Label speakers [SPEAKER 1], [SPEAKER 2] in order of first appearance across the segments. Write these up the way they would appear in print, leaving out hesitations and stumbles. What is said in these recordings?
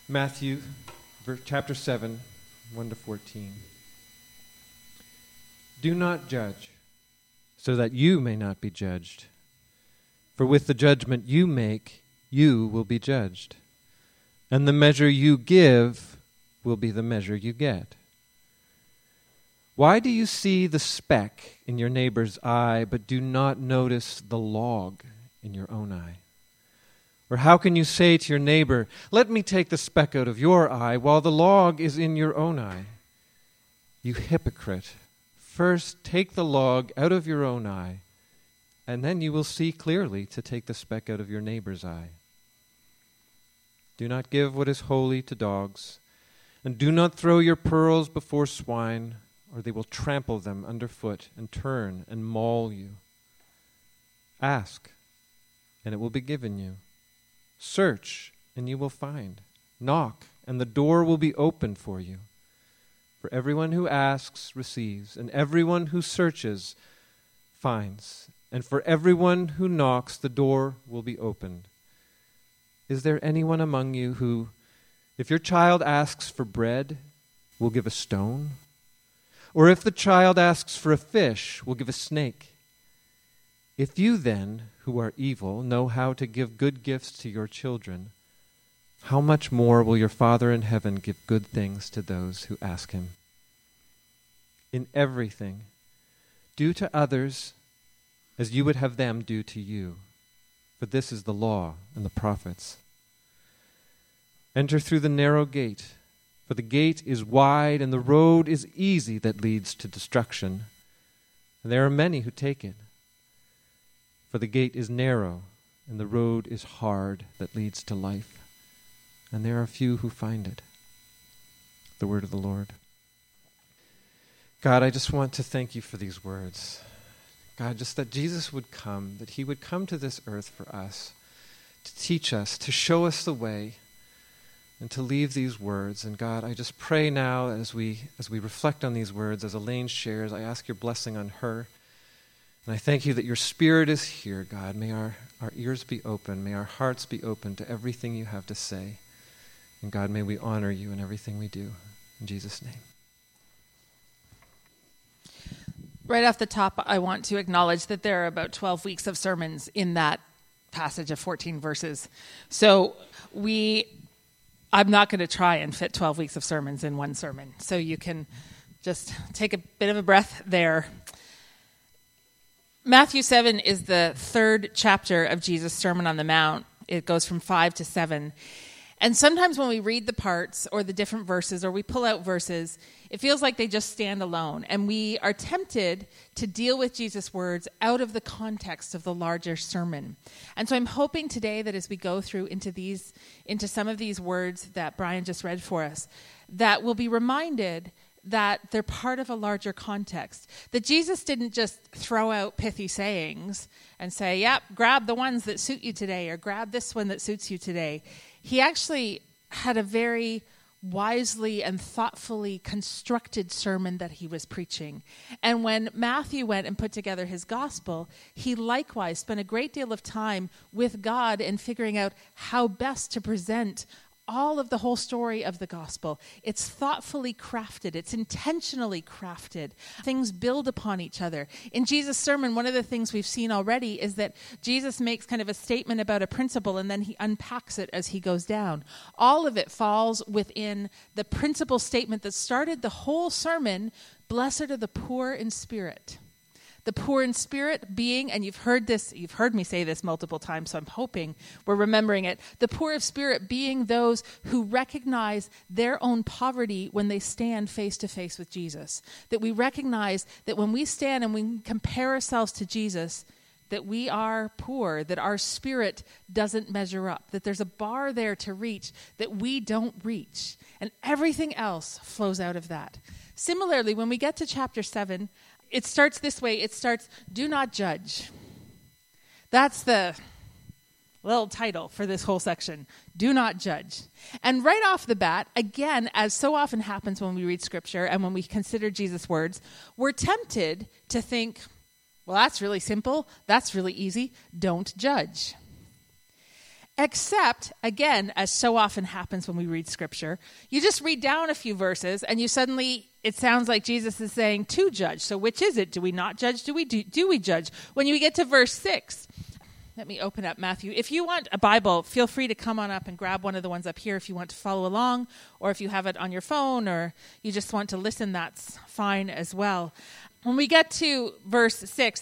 [SPEAKER 1] Matthew chapter 7, 1 to 14. Do not judge, so that you may not be judged. For with the judgment you make, you will be judged. And the measure you give will be the measure you get. Why do you see the speck in your neighbor's eye, but do not notice the log in your own eye? Or how can you say to your neighbor, let me take the speck out of your eye, while the log is in your own eye? You hypocrite, first take the log out of your own eye, and then you will see clearly to take the speck out of your neighbor's eye. Do not give what is holy to dogs, and do not throw your pearls before swine, or they will trample them underfoot and turn and maul you. Ask, and it will be given you. Search, and you will find. Knock, and the door will be opened for you. For everyone who asks receives, and everyone who searches finds. And for everyone who knocks, the door will be opened. Is there anyone among you who, if your child asks for bread, will give a stone? Or if the child asks for a fish, will give a snake? If you then, who are evil, know how to give good gifts to your children, how much more will your Father in heaven give good things to those who ask him? In everything, do to others as you would have them do to you, for this is the law and the prophets. Enter through the narrow gate, for the gate is wide and the road is easy that leads to destruction, and there are many who take it. For the gate is narrow and the road is hard that leads to life, and there are few who find it. The word of the Lord. God, I just want to thank you for these words. God, just that Jesus would come, that he would come to this earth for us, to teach us, to show us the way, and to leave these words. And God, I just pray now as we reflect on these words, as Elaine shares, I ask your blessing on her. And I thank you that your Spirit is here, God. May our ears be open. May our hearts be open to everything you have to say. And God, may we honor you in everything we do. In Jesus' name.
[SPEAKER 2] Right off the top, I want to acknowledge that there are about 12 weeks of sermons in that passage of 14 verses. So I'm not going to try and fit 12 weeks of sermons in one sermon. So you can just take a bit of a breath there. Matthew 7 is the third chapter of Jesus' Sermon on the Mount. It goes from 5 to 7. And sometimes when we read the parts or the different verses or we pull out verses, it feels like they just stand alone. And we are tempted to deal with Jesus' words out of the context of the larger sermon. And so I'm hoping today that as we go through into some of these words that Brian just read for us, that we'll be reminded that they're part of a larger context. That Jesus didn't just throw out pithy sayings and say, yep, grab the ones that suit you today, or grab this one that suits you today. He actually had a very wisely and thoughtfully constructed sermon that he was preaching. And when Matthew went and put together his gospel, he likewise spent a great deal of time with God in figuring out how best to present all of the whole story of the gospel. It's thoughtfully crafted. It's intentionally crafted. Things build upon each other. In Jesus' sermon, one of the things we've seen already is that Jesus makes kind of a statement about a principle and then he unpacks it as he goes down. All of it falls within the principal statement that started the whole sermon, blessed are the poor in spirit. The poor in spirit being, and you've heard me say this multiple times, so I'm hoping we're remembering it. The poor of spirit being those who recognize their own poverty when they stand face to face with Jesus. That we recognize that when we stand and we compare ourselves to Jesus, that we are poor, that our spirit doesn't measure up, that there's a bar there to reach that we don't reach. And everything else flows out of that. Similarly, when we get to chapter 7, it starts this way. It starts, do not judge. That's the little title for this whole section. Do not judge. And right off the bat, again, as so often happens when we read scripture and when we consider Jesus' words, we're tempted to think, well, that's really simple. That's really easy. Don't judge. Except, again, as so often happens when we read Scripture, you just read down a few verses and it sounds like Jesus is saying to judge. So which is it? Do we not judge? Do we judge? When you get to verse 6, let me open up Matthew. If you want a Bible, feel free to come on up and grab one of the ones up here if you want to follow along, or if you have it on your phone, or you just want to listen, that's fine as well. When we get to verse 6,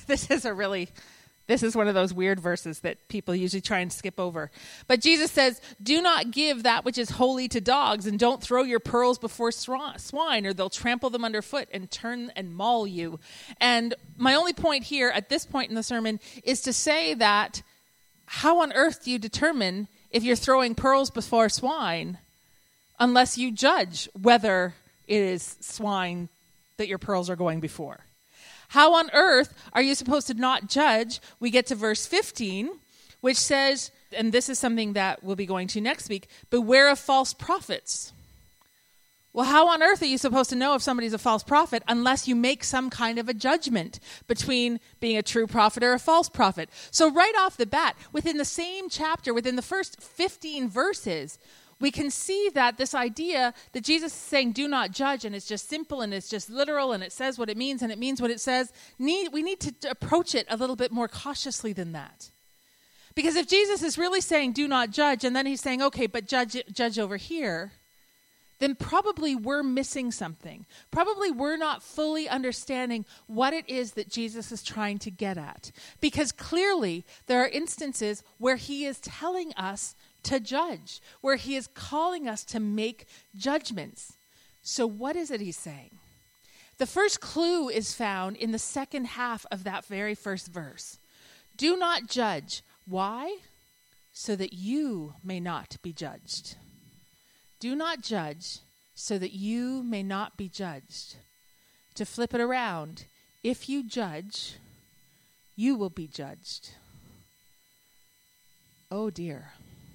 [SPEAKER 2] this is one of those weird verses that people usually try and skip over. But Jesus says, "Do not give that which is holy to dogs, and don't throw your pearls before swine, or they'll trample them underfoot and turn and maul you." And my only point here at this point in the sermon is to say that how on earth do you determine if you're throwing pearls before swine unless you judge whether it is swine that your pearls are going before? How on earth are you supposed to not judge? We get to verse 15, which says, and this is something that we'll be going to next week, beware of false prophets. Well, how on earth are you supposed to know if somebody's a false prophet unless you make some kind of a judgment between being a true prophet or a false prophet? So right off the bat, within the same chapter, within the first 15 verses, we can see that this idea that Jesus is saying, do not judge, and it's just simple, and it's just literal, and it says what it means, and it means what it says, we need to approach it a little bit more cautiously than that. Because if Jesus is really saying, do not judge, and then he's saying, okay, but judge over here, then probably we're missing something. Probably we're not fully understanding what it is that Jesus is trying to get at. Because clearly there are instances where he is telling us to judge, where he is calling us to make judgments. So what is it he's saying? The first clue is found in the second half of that very first verse. Do not judge. Why? So that you may not be judged. Do not judge so that you may not be judged. To flip it around, if you judge, you will be judged. Oh dear.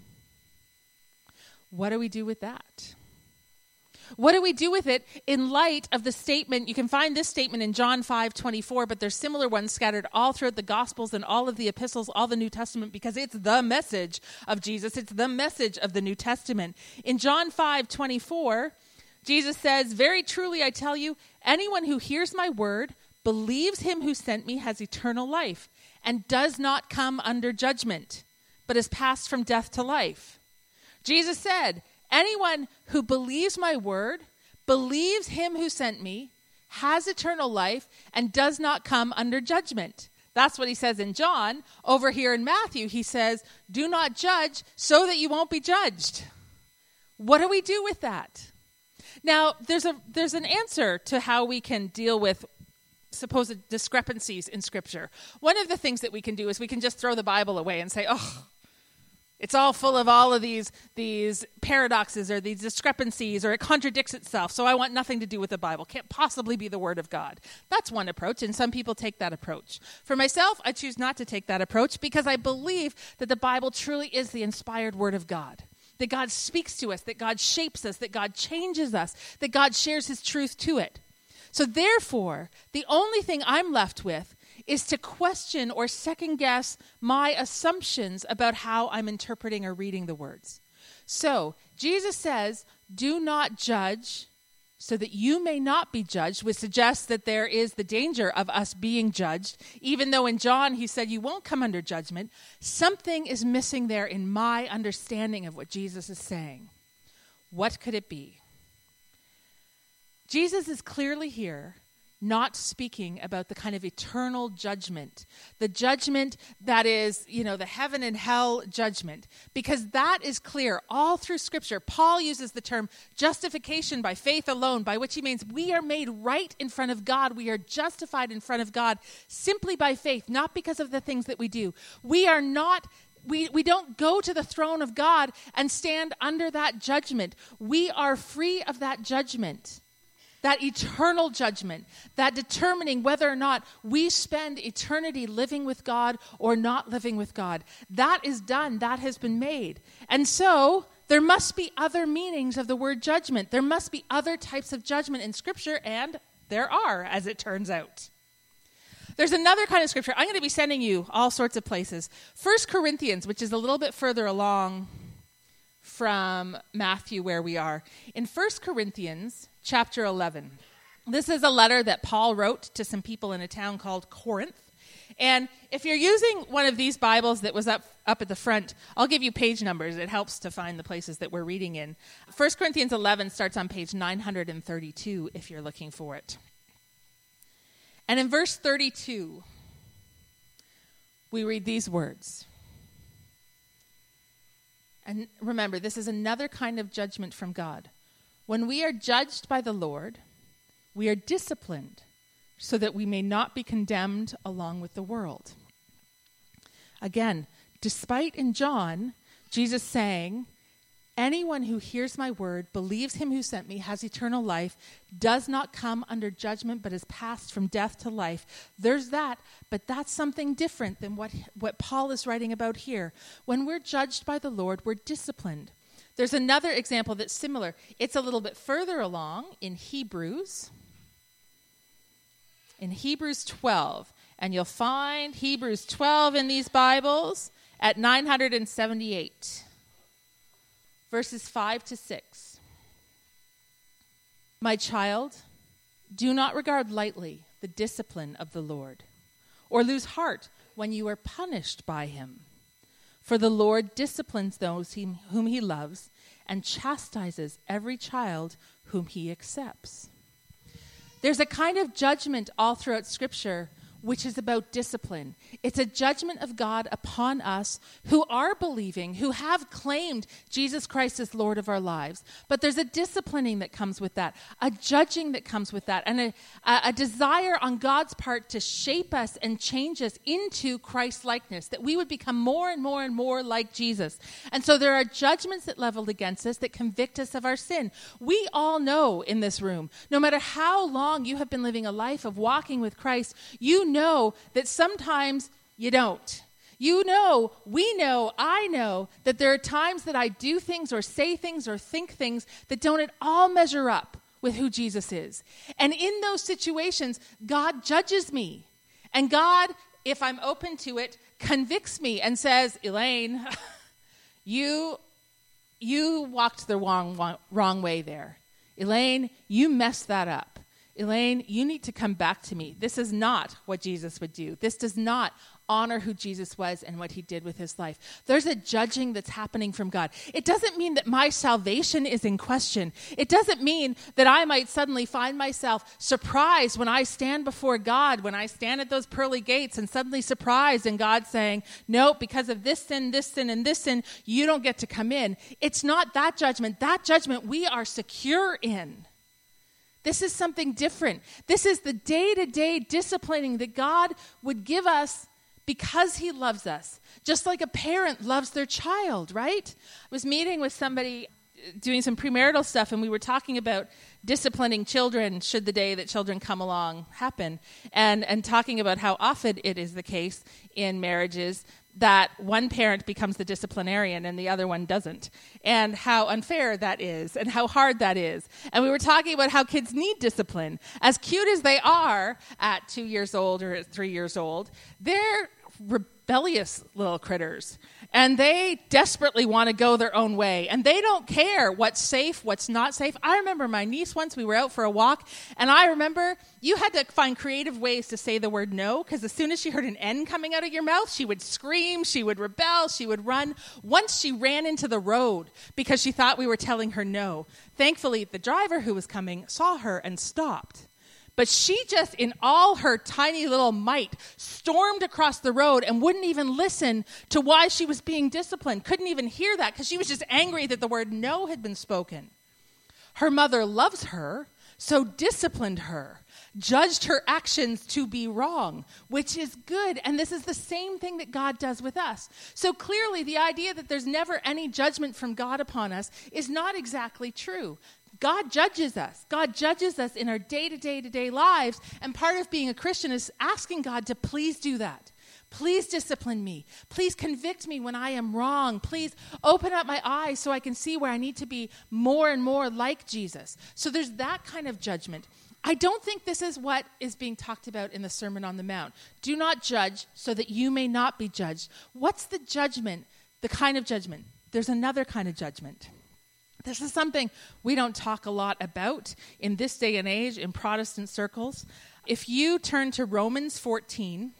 [SPEAKER 2] What do we do with that? What do we do with it in light of the statement? You can find this statement in John 5:24, but there's similar ones scattered all throughout the Gospels and all of the epistles, all the New Testament, because it's the message of Jesus. It's the message of the New Testament. In John 5:24, Jesus says, "Very truly I tell you, anyone who hears my word, believes him who sent me, has eternal life, and does not come under judgment, but is passed from death to life." Jesus said, anyone who believes my word, believes him who sent me, has eternal life, and does not come under judgment. That's what he says in John. Over here in Matthew, he says, do not judge so that you won't be judged. What do we do with that? Now, there's an answer to how we can deal with supposed discrepancies in Scripture. One of the things that we can do is we can just throw the Bible away and say, oh, it's all full of all of these paradoxes or these discrepancies, or it contradicts itself, so I want nothing to do with the Bible. Can't possibly be the Word of God. That's one approach, and some people take that approach. For myself, I choose not to take that approach because I believe that the Bible truly is the inspired Word of God, that God speaks to us, that God shapes us, that God changes us, that God shares his truth to it. So therefore, the only thing I'm left with is to question or second guess my assumptions about how I'm interpreting or reading the words. So Jesus says, do not judge so that you may not be judged, which suggests that there is the danger of us being judged. Even though in John he said you won't come under judgment, something is missing there in my understanding of what Jesus is saying. What could it be? Jesus is clearly here not speaking about the kind of eternal judgment, the judgment that is, the heaven and hell judgment, because that is clear all through Scripture. Paul uses the term justification by faith alone, by which he means we are made right in front of God. We are justified in front of God simply by faith, not because of the things that we do. We don't go to the throne of God and stand under that judgment. We are free of that judgment. That eternal judgment, that determining whether or not we spend eternity living with God or not living with God. That is done. That has been made. And so there must be other meanings of the word judgment. There must be other types of judgment in Scripture, and there are, as it turns out. There's another kind of scripture. I'm going to be sending you all sorts of places. 1 Corinthians, which is a little bit further along from Matthew where we are. In 1 Corinthians chapter 11, this is a letter that Paul wrote to some people in a town called Corinth. And if you're using one of these Bibles that was up at the front, I'll give you page numbers. It helps to find the places that we're reading in. 1 Corinthians 11 starts on page 932 if you're looking for it. And in verse 32, we read these words. And remember, this is another kind of judgment from God. When we are judged by the Lord, we are disciplined so that we may not be condemned along with the world. Again, despite in John, Jesus saying, anyone who hears my word, believes him who sent me, has eternal life, does not come under judgment, but is passed from death to life. There's that, but that's something different than what Paul is writing about here. When we're judged by the Lord, we're disciplined. There's another example that's similar. It's a little bit further along in Hebrews. In Hebrews 12. And you'll find Hebrews 12 in these Bibles at 978. Verses 5 to 6. My child, do not regard lightly the discipline of the Lord, or lose heart when you are punished by him. For the Lord disciplines those whom he loves and chastises every child whom he accepts. There's a kind of judgment all throughout Scripture which is about discipline. It's a judgment of God upon us who are believing, who have claimed Jesus Christ as Lord of our lives. But there's a disciplining that comes with that, a judging that comes with that, and a desire on God's part to shape us and change us into Christ-likeness, that we would become more and more and more like Jesus. And so there are judgments that leveled against us that convict us of our sin. We all know in this room, no matter how long you have been living a life of walking with Christ, you know that sometimes you don't. You know, we know, I know that there are times that I do things or say things or think things that don't at all measure up with who Jesus is. And in those situations, God judges me. And God, if I'm open to it, convicts me and says, Elaine, you walked the wrong way there. Elaine, you messed that up. Elaine, you need to come back to me. This is not what Jesus would do. This does not honor who Jesus was and what he did with his life. There's a judging that's happening from God. It doesn't mean that my salvation is in question. It doesn't mean that I might suddenly find myself surprised when I stand before God, when I stand at those pearly gates and suddenly surprised and God saying, no, because of this sin, and this sin, you don't get to come in. It's not that judgment. That judgment we are secure in. This is something different. This is the day-to-day disciplining that God would give us because he loves us, just like a parent loves their child, right? I was meeting with somebody doing some premarital stuff, and we were talking about disciplining children should the day that children come along happen, and talking about how often it is the case in marriages that one parent becomes the disciplinarian and the other one doesn't, and how unfair that is and how hard that is. And we were talking about how kids need discipline. As cute as they are at 2 years old or at 3 years old, they're rebellious little critters. And they desperately want to go their own way. And they don't care what's safe, what's not safe. I remember my niece once, we were out for a walk, and I remember you had to find creative ways to say the word no, because as soon as she heard an N coming out of your mouth, she would scream, she would rebel, she would run. Once she ran into the road because she thought we were telling her no. Thankfully, the driver who was coming saw her and stopped. But she just, in all her tiny little might, stormed across the road and wouldn't even listen to why she was being disciplined. Couldn't even hear that because she was just angry that the word no had been spoken. Her mother loves her, so disciplined her, judged her actions to be wrong, which is good. And this is the same thing that God does with us. So clearly, the idea that there's never any judgment from God upon us is not exactly true. God judges us. God judges us in our day-to-day lives, and part of being a Christian is asking God to please do that. Please discipline me. Please convict me when I am wrong. Please open up my eyes so I can see where I need to be more and more like Jesus. So there's that kind of judgment. I don't think this is what is being talked about in the Sermon on the Mount. Do not judge so that you may not be judged. What's the judgment? The kind of judgment. There's another kind of judgment. This is something we don't talk a lot about in this day and age in Protestant circles. If you turn to Romans 14,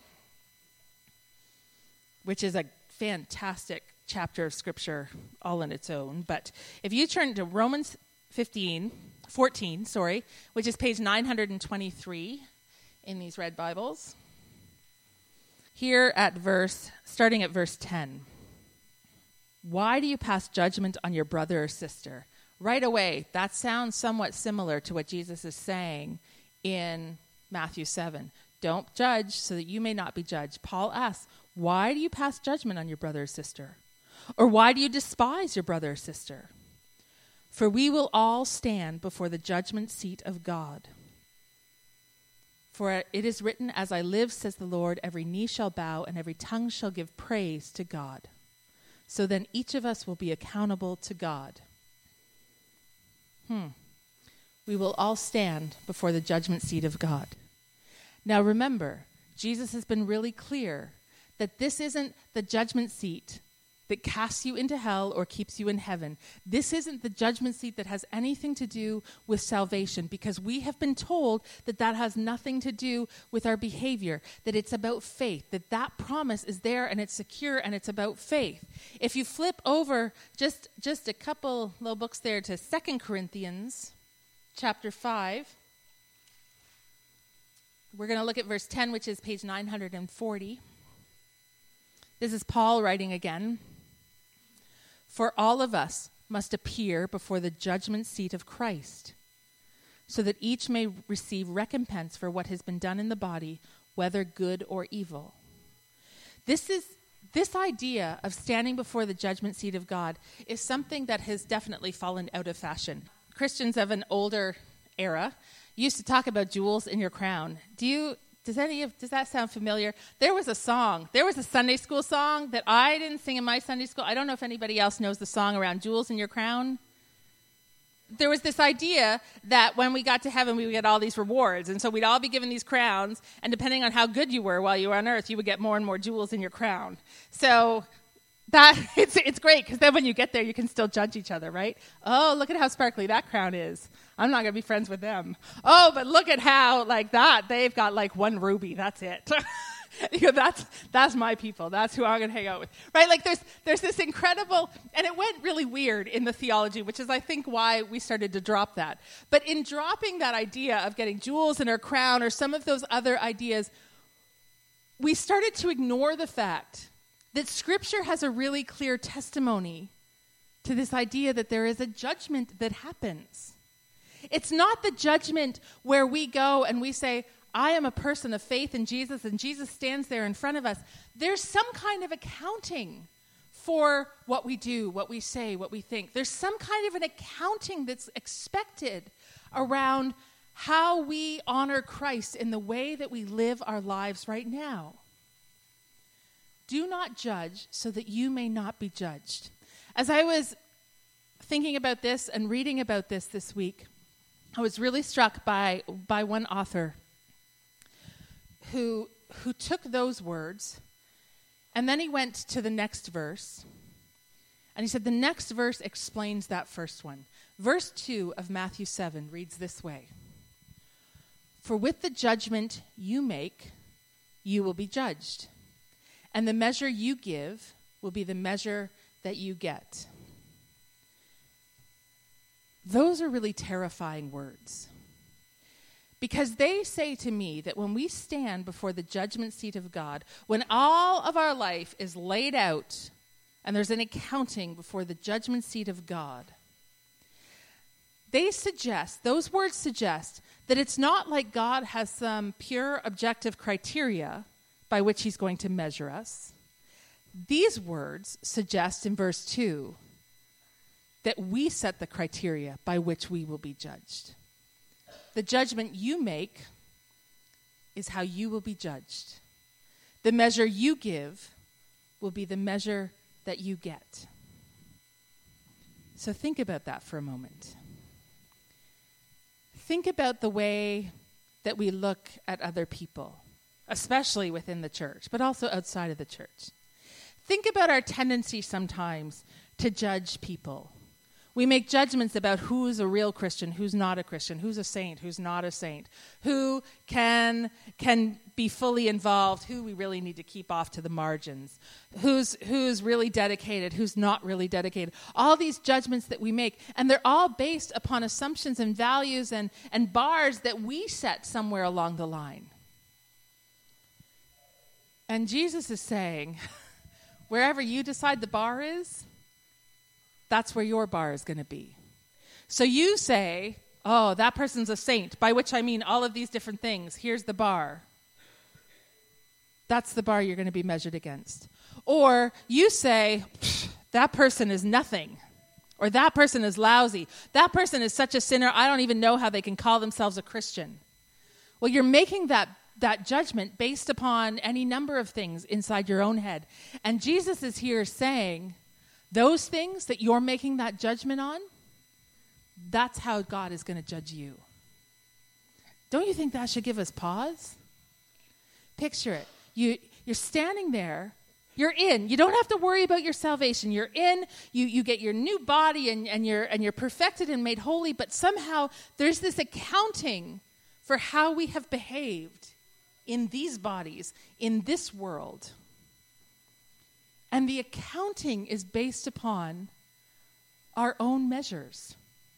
[SPEAKER 2] which is a fantastic chapter of Scripture all on its own, but if you turn to Romans 14, which is page 923 in these red Bibles, here at starting at verse 10. Why do you pass judgment on your brother or sister? Right away, that sounds somewhat similar to what Jesus is saying in Matthew 7. Don't judge so that you may not be judged. Paul asks, why do you pass judgment on your brother or sister? Or why do you despise your brother or sister? For we will all stand before the judgment seat of God. For it is written, as I live, says the Lord, every knee shall bow and every tongue shall give praise to God. So then each of us will be accountable to God. We will all stand before the judgment seat of God. Now remember, Jesus has been really clear that this isn't the judgment seat that casts you into hell or keeps you in heaven. This isn't the judgment seat that has anything to do with salvation, because we have been told that that has nothing to do with our behavior, that it's about faith, that promise is there and it's secure and it's about faith. If you flip over just a couple little books there to 2 Corinthians chapter 5, we're going to look at verse 10, which is page 940. This is Paul writing again. For all of us must appear before the judgment seat of Christ, so that each may receive recompense for what has been done in the body, whether good or evil. This idea of standing before the judgment seat of God is something that has definitely fallen out of fashion. Christians of an older era used to talk about jewels in your crown. Does that sound familiar? There was a Sunday school song that I didn't sing in my Sunday school. I don't know if anybody else knows the song around jewels in your crown. There was this idea that when we got to heaven, we would get all these rewards. And so we'd all be given these crowns. And depending on how good you were while you were on earth, you would get more and more jewels in your crown. So it's great, because then when you get there, you can still judge each other, right? Oh, look at how sparkly that crown is. I'm not going to be friends with them. Oh, but look at how, they've got one ruby. That's it. That's my people. That's who I'm going to hang out with. Right? There's this incredible, and it went really weird in the theology, which is, I think, why we started to drop that. But in dropping that idea of getting jewels in our crown or some of those other ideas, we started to ignore the fact that Scripture has a really clear testimony to this idea that there is a judgment that happens. It's not the judgment where we go and we say, I am a person of faith in Jesus, and Jesus stands there in front of us. There's some kind of accounting for what we do, what we say, what we think. There's some kind of an accounting that's expected around how we honor Christ in the way that we live our lives right now. Do not judge so that you may not be judged. As I was thinking about this and reading about this week, I was really struck by one author who took those words, and then he went to the next verse, and he said the next verse explains that first one. Verse 2 of Matthew 7 reads this way: For with the judgment you make, you will be judged, and the measure you give will be the measure that you get. Those are really terrifying words, because they say to me that when we stand before the judgment seat of God, when all of our life is laid out and there's an accounting before the judgment seat of God, those words suggest that it's not like God has some pure objective criteria by which he's going to measure us. These words suggest in verse 2 that we set the criteria by which we will be judged. The judgment you make is how you will be judged. the measure you give will be the measure that you get. So think about that for a moment. Think about the way that we look at other people, especially within the church, but also outside of the church. Think about our tendency sometimes to judge people. We make judgments about who's a real Christian, who's not a Christian, who's a saint, who's not a saint, who can be fully involved, who we really need to keep off to the margins, who's really dedicated, who's not really dedicated. All these judgments that we make, and they're all based upon assumptions and values and bars that we set somewhere along the line. And Jesus is saying, wherever you decide the bar is, that's where your bar is going to be. So you say, oh, that person's a saint, by which I mean all of these different things. Here's the bar. That's the bar you're going to be measured against. Or you say, that person is nothing. Or that person is lousy. That person is such a sinner, I don't even know how they can call themselves a Christian. Well, you're making that judgment based upon any number of things inside your own head. And Jesus is here saying, those things that you're making that judgment on, that's how God is going to judge you. Don't you think that should give us pause? Picture it. You're standing there. You're in. You don't have to worry about your salvation. You're in. You get your new body and you're perfected and made holy. But somehow there's this accounting for how we have behaved in these bodies, in this world. And the accounting is based upon our own measures,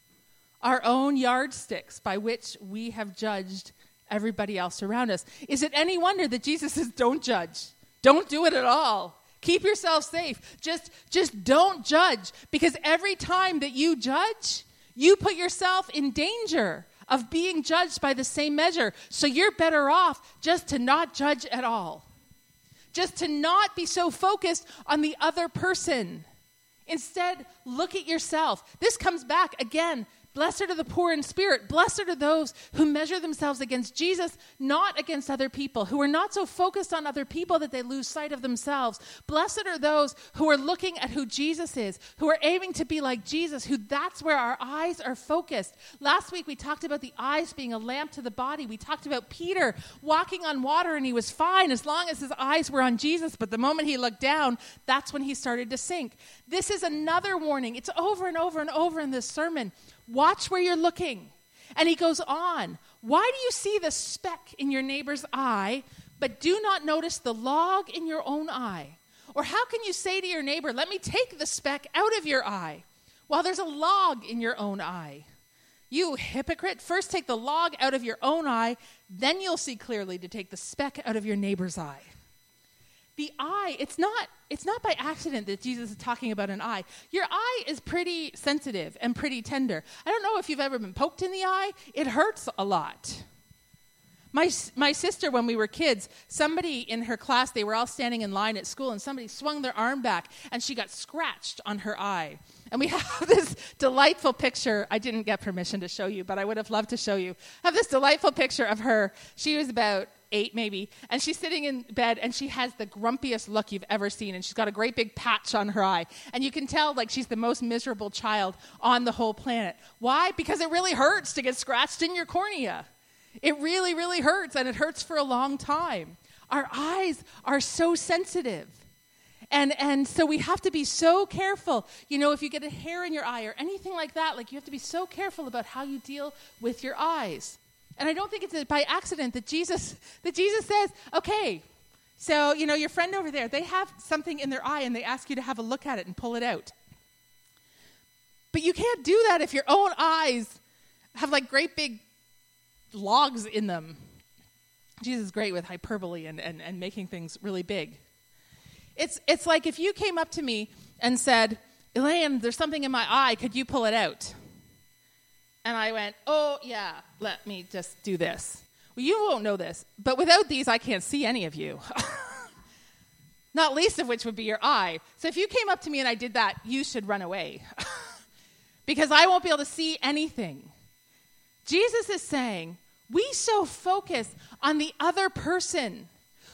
[SPEAKER 2] our own yardsticks by which we have judged everybody else around us. Is it any wonder that Jesus says, don't judge. Don't do it at all. Keep yourself safe. Just don't judge, because every time that you judge, you put yourself in danger of being judged by the same measure. So you're better off just to not judge at all. Just to not be so focused on the other person. Instead, look at yourself. This comes back again. Blessed are the poor in spirit. Blessed are those who measure themselves against Jesus, not against other people, who are not so focused on other people that they lose sight of themselves. Blessed are those who are looking at who Jesus is, who are aiming to be like Jesus, who that's where our eyes are focused. Last week we talked about the eyes being a lamp to the body. We talked about Peter walking on water, and he was fine as long as his eyes were on Jesus, but the moment he looked down, that's when he started to sink. This is another warning. It's over and over and over in this sermon. Watch where you're looking. And he goes on. Why do you see the speck in your neighbor's eye, but do not notice the log in your own eye? Or how can you say to your neighbor, let me take the speck out of your eye, while there's a log in your own eye? You hypocrite, first take the log out of your own eye, then you'll see clearly to take the speck out of your neighbor's eye. The eye, it's not by accident that Jesus is talking about an eye. Your eye is pretty sensitive and pretty tender. I don't know if you've ever been poked in the eye. It hurts a lot. My sister, when we were kids, somebody in her class, they were all standing in line at school, and somebody swung their arm back, and she got scratched on her eye. And we have this delightful picture. I didn't get permission to show you, but I would have loved to show you. I have this delightful picture of her. She was about 8 maybe, and she's sitting in bed, and she has the grumpiest look you've ever seen, and she's got a great big patch on her eye, and you can tell like she's the most miserable child on the whole planet. Why? Because it really hurts to get scratched in your cornea. It really, really hurts, and it hurts for a long time. Our eyes are so sensitive, and so we have to be so careful. You know, if you get a hair in your eye or anything like that, like you have to be so careful about how you deal with your eyes. And I don't think it's by accident that Jesus says, okay, so, you know, your friend over there, they have something in their eye and they ask you to have a look at it and pull it out. But you can't do that if your own eyes have like great big logs in them. Jesus is great with hyperbole and making things really big. It's like if you came up to me and said, Elaine, there's something in my eye, could you pull it out? And I went, oh, yeah, let me just do this. Well, you won't know this, but without these, I can't see any of you. Not least of which would be your eye. So if you came up to me and I did that, you should run away. Because I won't be able to see anything. Jesus is saying, we so focus on the other person.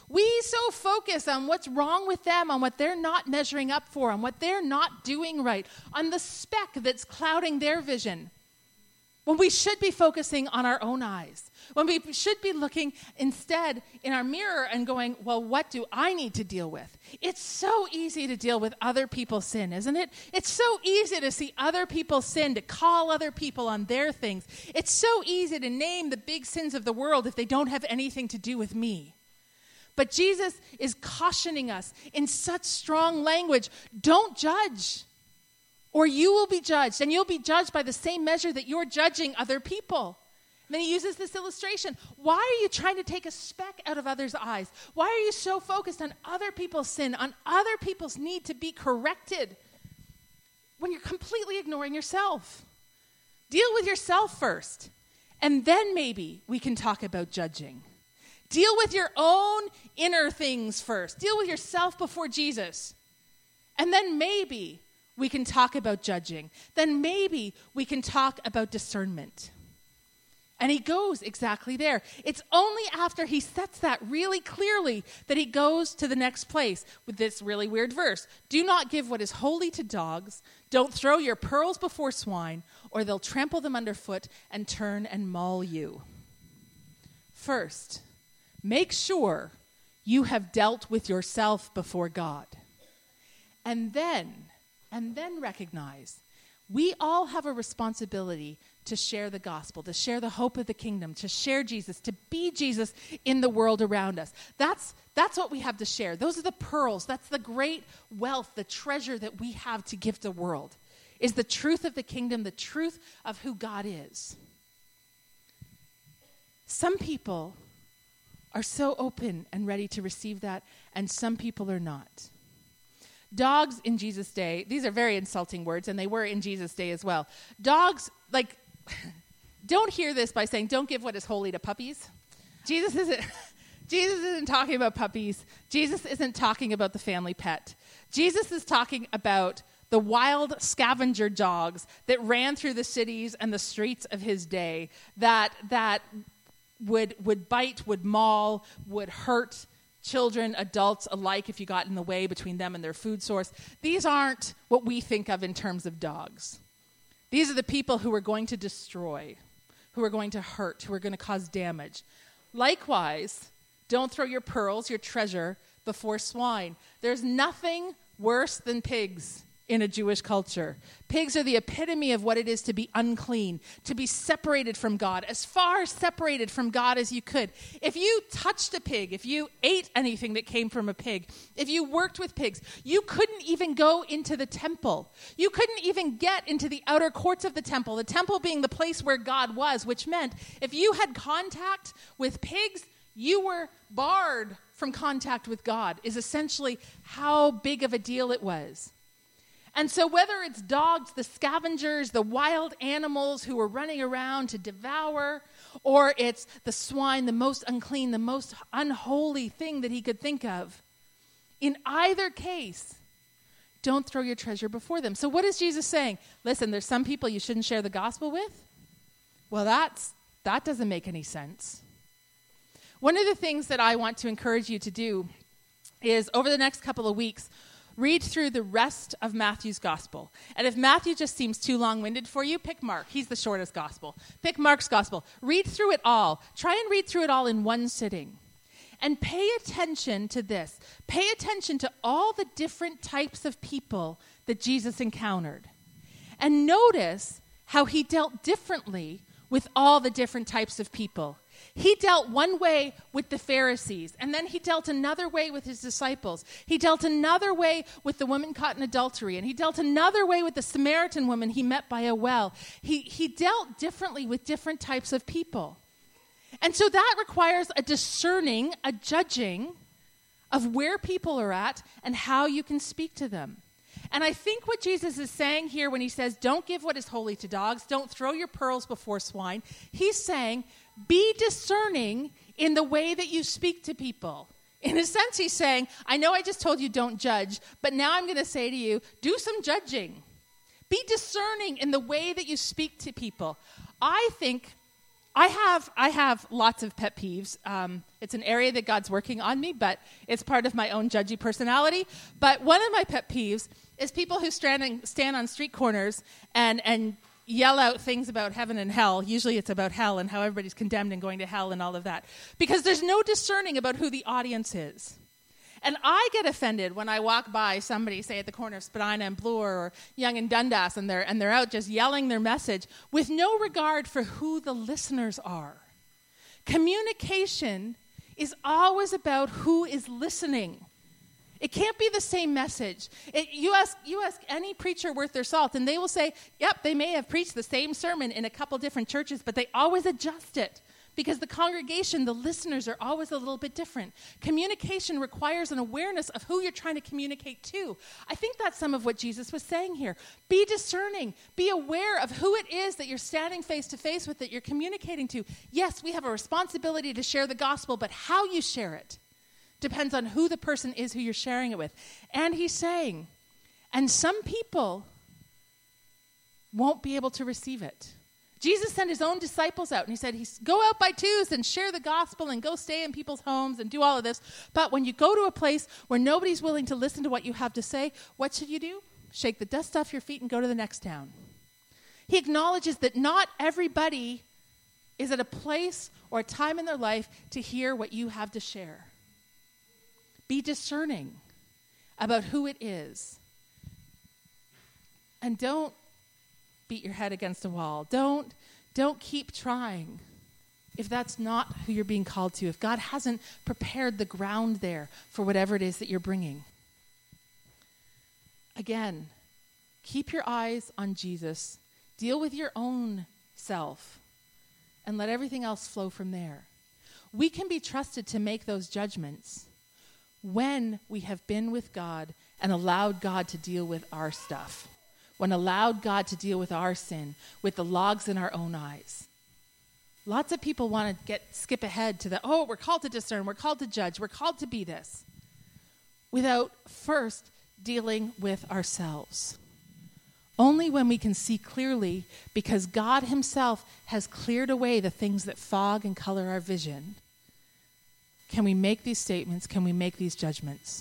[SPEAKER 2] We so focus on what's wrong with them, on what they're not measuring up for, on what they're not doing right, on the speck that's clouding their vision, when we should be focusing on our own eyes, when we should be looking instead in our mirror and going, well, what do I need to deal with? It's so easy to deal with other people's sin, isn't it? It's so easy to see other people's sin, to call other people on their things. It's so easy to name the big sins of the world if they don't have anything to do with me. But Jesus is cautioning us in such strong language, don't judge, or you will be judged, and you'll be judged by the same measure that you're judging other people. And then he uses this illustration. Why are you trying to take a speck out of others' eyes? Why are you so focused on other people's sin, on other people's need to be corrected, when you're completely ignoring yourself? Deal with yourself first, and then maybe we can talk about judging. Deal with your own inner things first. Deal with yourself before Jesus. And then maybe we can talk about judging. Then maybe we can talk about discernment. And he goes exactly there. It's only after he sets that really clearly that he goes to the next place with this really weird verse. Do not give what is holy to dogs. Don't throw your pearls before swine, or they'll trample them underfoot and turn and maul you. First, make sure you have dealt with yourself before God. And then recognize we all have a responsibility to share the gospel, to share the hope of the kingdom, to share Jesus, to be Jesus in the world around us. That's what we have to share. Those are the pearls. That's the great wealth, the treasure that we have to give the world, is the truth of the kingdom, the truth of who God is. Some people are so open and ready to receive that, and some people are not. Dogs in Jesus' day, these are very insulting words, and they were in Jesus' day as well. Dogs, don't hear this by saying, don't give what is holy to puppies. Jesus isn't talking about puppies. Jesus isn't talking about the family pet. Jesus is talking about the wild scavenger dogs that ran through the cities and the streets of his day, that would bite, would maul, would hurt children, adults alike if you got in the way between them and their food source. These aren't what we think of in terms of dogs. These are the people who are going to destroy, who are going to hurt, who are going to cause damage. Likewise, don't throw your pearls, your treasure, before swine. There's nothing worse than pigs in a Jewish culture. Pigs are the epitome of what it is to be unclean, to be separated from God, as far separated from God as you could. If you touched a pig, if you ate anything that came from a pig, if you worked with pigs, you couldn't even go into the temple. You couldn't even get into the outer courts of the temple being the place where God was, which meant if you had contact with pigs, you were barred from contact with God, is essentially how big of a deal it was. And so whether it's dogs, the scavengers, the wild animals who were running around to devour, or it's the swine, the most unclean, the most unholy thing that he could think of, in either case, don't throw your treasure before them. So what is Jesus saying? Listen, there's some people you shouldn't share the gospel with? Well, that doesn't make any sense. One of the things that I want to encourage you to do is over the next couple of weeks, read through the rest of Matthew's gospel. And if Matthew just seems too long-winded for you, pick Mark. He's the shortest gospel. Pick Mark's gospel. Read through it all. Try and read through it all in one sitting. And pay attention to this. Pay attention to all the different types of people that Jesus encountered. And notice how he dealt differently with all the different types of people. He dealt one way with the Pharisees, and then he dealt another way with his disciples. He dealt another way with the woman caught in adultery, and he dealt another way with the Samaritan woman he met by a well. He dealt differently with different types of people. And so that requires a discerning, a judging of where people are at and how you can speak to them. And I think what Jesus is saying here when he says, don't give what is holy to dogs, don't throw your pearls before swine, he's saying, be discerning in the way that you speak to people. In a sense, he's saying, I know I just told you don't judge, but now I'm going to say to you, do some judging. Be discerning in the way that you speak to people. I think I have lots of pet peeves. It's an area that God's working on me, but it's part of my own judgy personality. But one of my pet peeves is people who stand on street corners and yell out things about heaven and hell. Usually it's about hell and how everybody's condemned and going to hell and all of that. Because there's no discerning about who the audience is. And I get offended when I walk by somebody, say at the corner of Spadina and Bloor or Yonge and Dundas, and they're out just yelling their message with no regard for who the listeners are. Communication is always about who is listening. It can't be the same message. You ask any preacher worth their salt, and they will say, yep, they may have preached the same sermon in a couple different churches, but they always adjust it. Because the congregation, the listeners are always a little bit different. Communication requires an awareness of who you're trying to communicate to. I think that's some of what Jesus was saying here. Be discerning. Be aware of who it is that you're standing face to face with, that you're communicating to. Yes, we have a responsibility to share the gospel, but how you share it depends on who the person is who you're sharing it with. And he's saying, and some people won't be able to receive it. Jesus sent his own disciples out, and he said, go out by twos and share the gospel and go stay in people's homes and do all of this. But when you go to a place where nobody's willing to listen to what you have to say, what should you do? Shake the dust off your feet and go to the next town. He acknowledges that not everybody is at a place or a time in their life to hear what you have to share. Be discerning about who it is. And don't beat your head against a wall. Don't keep trying if that's not who you're being called to, if God hasn't prepared the ground there for whatever it is that you're bringing. Again, keep your eyes on Jesus. Deal with your own self and let everything else flow from there. We can be trusted to make those judgments when we have been with God and allowed God to deal with our stuff. When allowed God to deal with our sin, with the logs in our own eyes. Lots of people want to skip ahead to we're called to discern, we're called to judge, we're called to be this, without first dealing with ourselves. Only when we can see clearly, because God himself has cleared away the things that fog and color our vision, can we make these statements, can we make these judgments.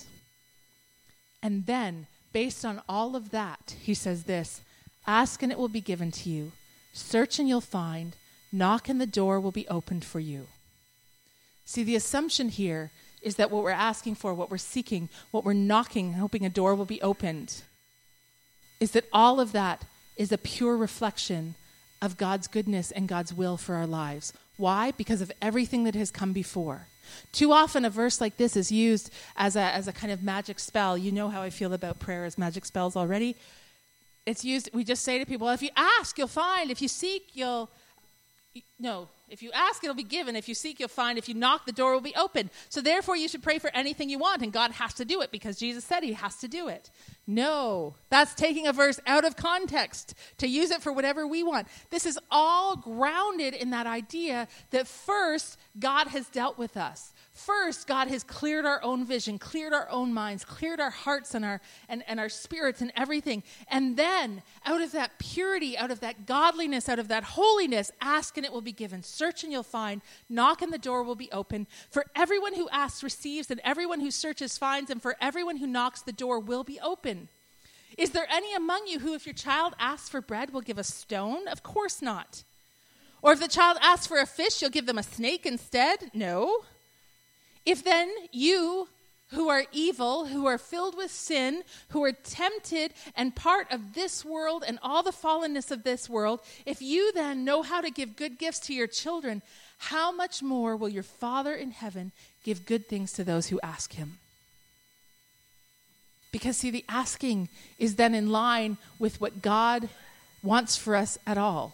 [SPEAKER 2] And then, based on all of that, he says this, ask and it will be given to you. Search and you'll find. Knock and the door will be opened for you. See, the assumption here is that what we're asking for, what we're seeking, what we're knocking, hoping a door will be opened, is that all of that is a pure reflection of God's goodness and God's will for our lives. Why? Because of everything that has come before. Too often a verse like this is used as a kind of magic spell. You know how I feel about prayer as magic spells already. It's used, we just say to people, well, if you ask, you'll find. If you seek, if you ask, it'll be given. If you seek, you'll find. If you knock, the door will be open. So therefore, you should pray for anything you want, and God has to do it because Jesus said he has to do it. No, that's taking a verse out of context to use it for whatever we want. This is all grounded in that idea that first, God has dealt with us. First, God has cleared our own vision, cleared our own minds, cleared our hearts and our spirits and everything. And then, out of that purity, out of that godliness, out of that holiness, ask and it will be given. Search and you'll find. Knock and the door will be open. For everyone who asks receives, and everyone who searches finds, and for everyone who knocks the door will be open. Is there any among you who, if your child asks for bread, will give a stone? Of course not. Or if the child asks for a fish, you'll give them a snake instead? No. If then you, who are evil, who are filled with sin, who are tempted and part of this world and all the fallenness of this world, if you then know how to give good gifts to your children, how much more will your Father in heaven give good things to those who ask him? Because, see, the asking is then in line with what God wants for us at all.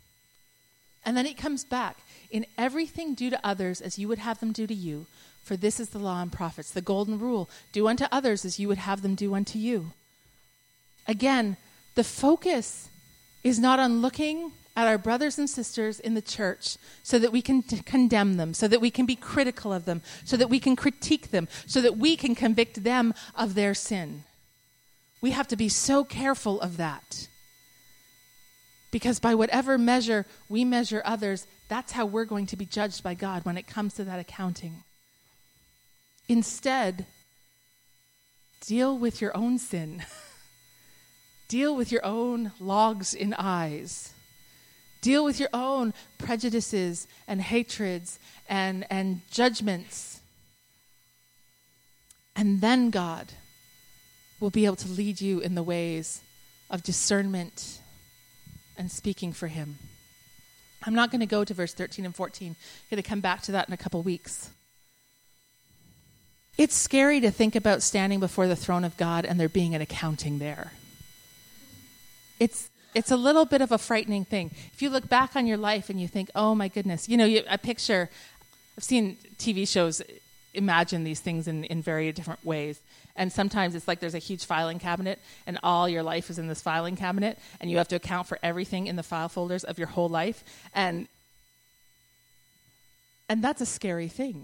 [SPEAKER 2] And then it comes back. In everything do to others as you would have them do to you, for this is the law and prophets, the golden rule. Do unto others as you would have them do unto you. Again, the focus is not on looking at our brothers and sisters in the church so that we can condemn them, so that we can be critical of them, so that we can critique them, so that we can convict them of their sin. We have to be so careful of that. Because by whatever measure we measure others, that's how we're going to be judged by God when it comes to that accounting. Instead, deal with your own sin. Deal with your own logs in eyes. Deal with your own prejudices and hatreds and judgments. And then God will be able to lead you in the ways of discernment and speaking for him. I'm not going to go to verse 13 and 14. I'm going to come back to that in a couple weeks. It's scary to think about standing before the throne of God and there being an accounting there. It's a little bit of a frightening thing. If you look back on your life and you think, oh my goodness, I've seen TV shows imagine these things in very different ways. And sometimes it's like there's a huge filing cabinet and all your life is in this filing cabinet and you have to account for everything in the file folders of your whole life. And that's a scary thing.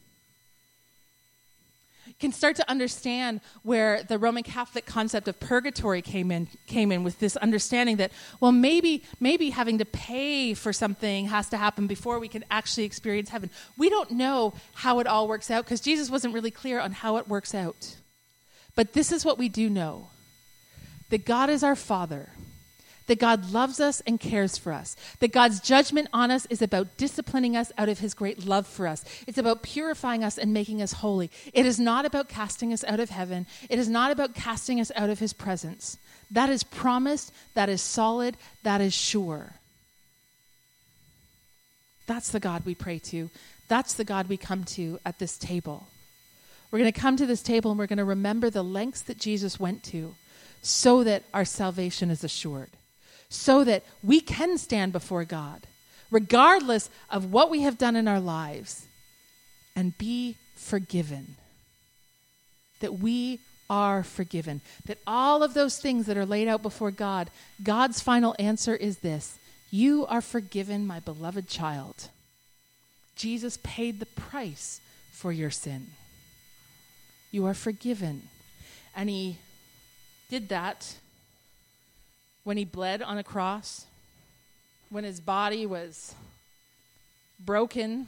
[SPEAKER 2] You can start to understand where the Roman Catholic concept of purgatory came in with this understanding that, well, maybe having to pay for something has to happen before we can actually experience heaven. We don't know how it all works out because Jesus wasn't really clear on how it works out. But this is what we do know, that God is our Father, that God loves us and cares for us, that God's judgment on us is about disciplining us out of his great love for us. It's about purifying us and making us holy. It is not about casting us out of heaven. It is not about casting us out of his presence. That is promised, that is solid, that is sure. That's the God we pray to. That's the God we come to at this table. We're going to come to this table and we're going to remember the lengths that Jesus went to so that our salvation is assured, so that we can stand before God, regardless of what we have done in our lives, and be forgiven. That we are forgiven. That all of those things that are laid out before God, God's final answer is this: you are forgiven, my beloved child. Jesus paid the price for your sin. You are forgiven. And he did that when he bled on a cross, when his body was broken.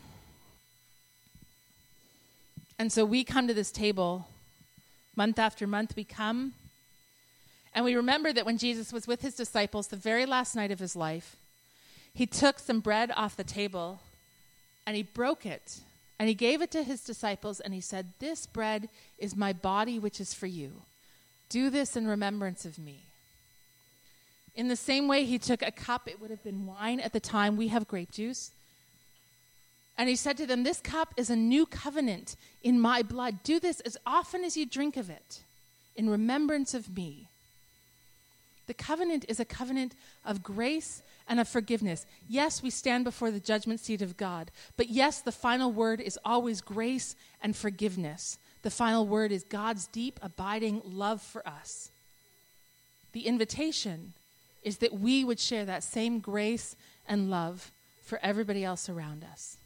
[SPEAKER 2] And so we come to this table month after month. We come and we remember that when Jesus was with his disciples the very last night of his life, he took some bread off the table and he broke it. And he gave it to his disciples and he said, "This bread is my body, which is for you. Do this in remembrance of me." In the same way, he took a cup. It would have been wine at the time. We have grape juice. And he said to them, "This cup is a new covenant in my blood. Do this as often as you drink of it in remembrance of me." The covenant is a covenant of grace and of forgiveness. Yes, we stand before the judgment seat of God. But yes, the final word is always grace and forgiveness. The final word is God's deep, abiding love for us. The invitation is that we would share that same grace and love for everybody else around us.